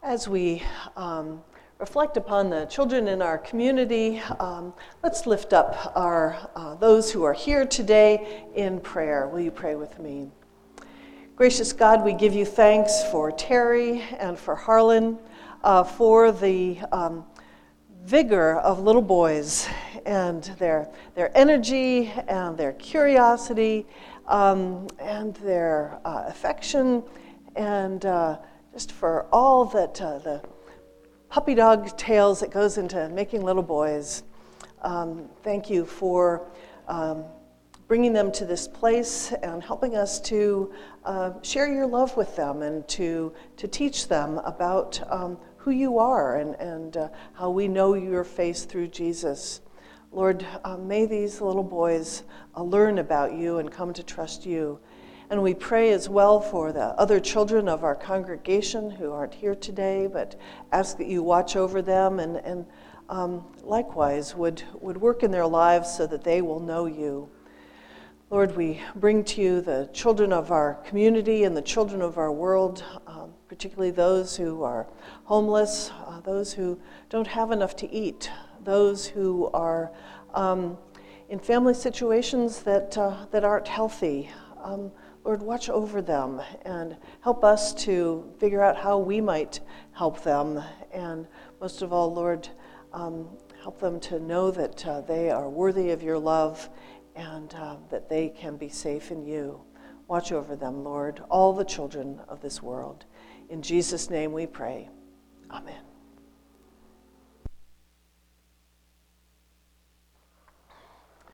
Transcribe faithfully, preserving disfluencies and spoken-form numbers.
As we um, reflect upon the children in our community, um, let's lift up our uh, those who are here today in prayer. Will you pray with me? Gracious God, we give you thanks for Terry and for Harlan, uh, for the um, vigor of little boys and their their energy and their curiosity um, and their uh, affection and uh, just for all that uh, the puppy dog tales that goes into making little boys. Um, thank you for um, bringing them to this place and helping us to uh, share your love with them and to to teach them about um, who you are and, and uh, how we know your face through Jesus. Lord, uh, may these little boys uh, learn about you and come to trust you. And we pray as well for the other children of our congregation who aren't here today, but ask that you watch over them and, and um, likewise would, would work in their lives so that they will know you. Lord, we bring to you the children of our community and the children of our world, um, particularly those who are homeless, uh, those who don't have enough to eat, those who are um, in family situations that, uh, that aren't healthy. Um, Lord, watch over them and help us to figure out how we might help them. And most of all, Lord, um, help them to know that uh, they are worthy of your love and uh, that they can be safe in you. Watch over them, Lord, all the children of this world. In Jesus' name we pray. Amen.